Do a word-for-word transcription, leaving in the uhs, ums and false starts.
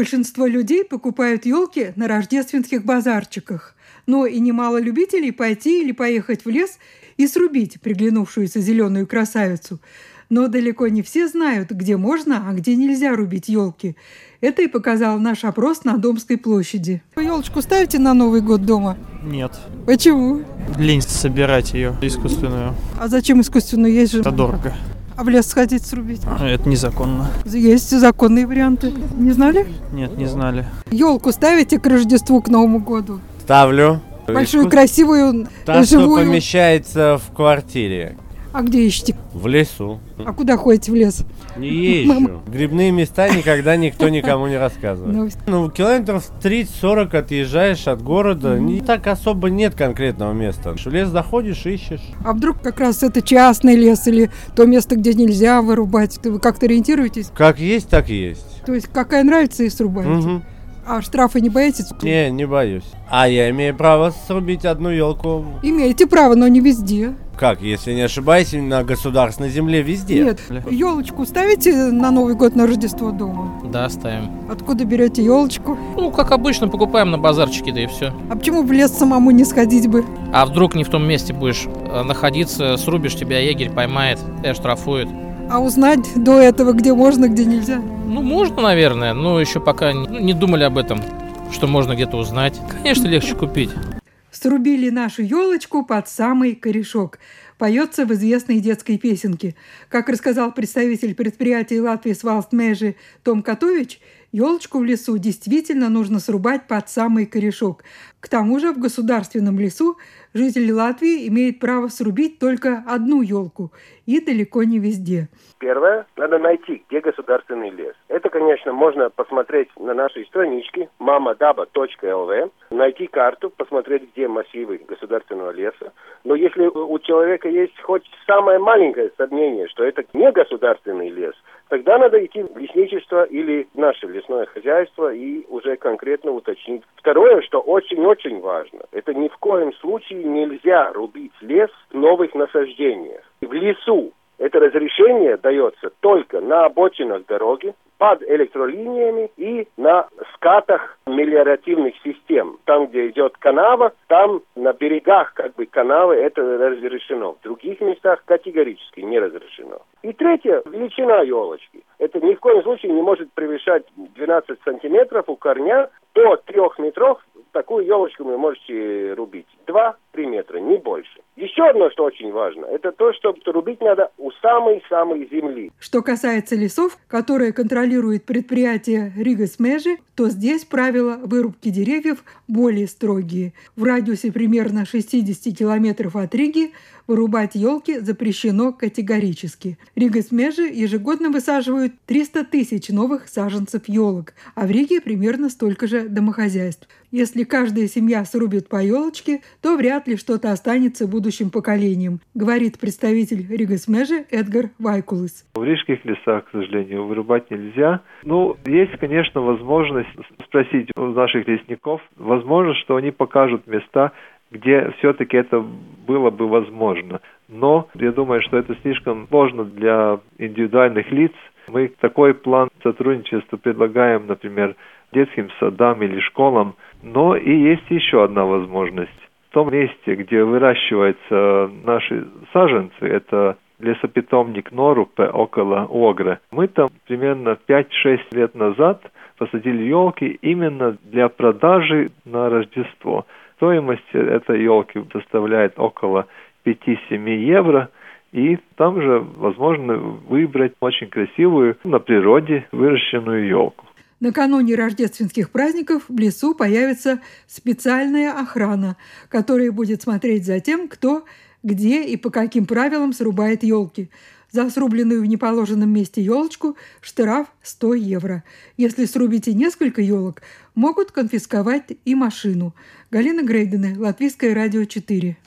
Большинство людей покупают елки на рождественских базарчиках, но и немало любителей пойти или поехать в лес и срубить приглянувшуюся зеленую красавицу. Но далеко не все знают, где можно, а где нельзя рубить елки. Это и показал наш опрос на Домской площади. Вы елочку ставите на Новый год дома? Нет. Почему? Лень собирать ее искусственную. А зачем искусственную? Есть же... Это дорого. А в лес сходить срубить? Это незаконно. Есть законные варианты. Не знали? Нет, не знали. Елку ставите к Рождеству, к Новому году? Ставлю. Большую, красивую, Та, живую. что помещается в квартире. А где ищете? В лесу. А куда ходите в лес? Не езжу. Грибные места никогда никто никому не рассказывает. Ну, километров тридцать-сорок отъезжаешь от города, не так особо нет конкретного места. В лес заходишь, ищешь. А вдруг как раз это частный лес или то место, где нельзя вырубать? Вы как-то ориентируетесь? Как есть, так и есть. То есть какая нравится и срубаете? Угу. А штрафы не боитесь? Не, не боюсь. А я имею право срубить одну елку. Имеете право, но не везде. Как, если не ошибаюсь, на государственной земле везде? Нет. Елочку ставите на Новый год, на Рождество дома? Да, ставим. Откуда берете елочку? Ну, как обычно, покупаем на базарчике, да и все. А почему в лес самому не сходить бы? А вдруг не в том месте будешь находиться, срубишь, тебя егерь поймает и оштрафует. А узнать до этого, где можно, где нельзя? Ну, можно, наверное, но еще пока не, не думали об этом, что можно где-то узнать. Конечно, легче купить. Срубили нашу елочку под самый корешок. Поется в известной детской песенке. Как рассказал представитель предприятия Латвии Свалстмежи Том Котович, елочку в лесу действительно нужно срубать под самый корешок. К тому же в государственном лесу жители Латвии имеют право срубить только одну елку, и далеко не везде. Первое, надо найти, где государственный лес. Это, конечно, можно посмотреть на нашей страничке мама даба точка эл ви, найти карту, посмотреть, где массивы государственного леса. Но если у человека есть хоть самое маленькое сомнение, что это не государственный лес, тогда надо идти в лесничество или в наше лесное хозяйство и уже конкретно уточнить. Второе, что очень-очень важно, это ни в коем случае нельзя рубить лес в новых насаждениях. В лесу это разрешение дается только на обочинах дороги, под электролиниями и на скатах мелиоративных систем. Там, где идет канава, там на берегах как бы канавы это разрешено. В других местах категорически не разрешено. И третье, величина елочки. Это ни в коем случае не может превышать двенадцать сантиметров у корня. До трех метров такую елочку вы можете рубить. два-три метра, не больше. Еще одно, что очень важно, это то, что рубить надо у самой-самой земли. Что касается лесов, которые контролирует предприятие Ригас Межи, то здесь правила вырубки деревьев более строгие. В радиусе примерно шестьдесят километров от Риги вырубать елки запрещено категорически. Ригас Межи ежегодно высаживают триста тысяч новых саженцев елок, а в Риге примерно столько же домохозяйств. Если каждая семья срубит по елочке, то вряд ли что-то останется будущим поколениям, говорит представитель Ригас Межи Эдгар Вайкулис. В рижских лесах, к сожалению, вырубать нельзя. Ну, есть, конечно, возможность спросить у наших лесников, возможно, что они покажут места, где все-таки это было бы возможно. Но я думаю, что это слишком сложно для индивидуальных лиц. Мы такой план сотрудничества предлагаем, например, детским садам или школам. Но и есть еще одна возможность. В том месте, где выращиваются наши саженцы, это лесопитомник Норупе около Огры. Мы там примерно пять-шесть лет назад посадили елки именно для продажи на Рождество. Стоимость этой елки составляет около пять-семь евро. И там же возможно выбрать очень красивую на природе выращенную елку. Накануне рождественских праздников в лесу появится специальная охрана, которая будет смотреть за тем, кто, где и по каким правилам срубает елки. За срубленную в неположенном месте елочку штраф сто евро. Если срубите несколько елок, могут конфисковать и машину. Галина Грейдене, Латвийское радио четыре.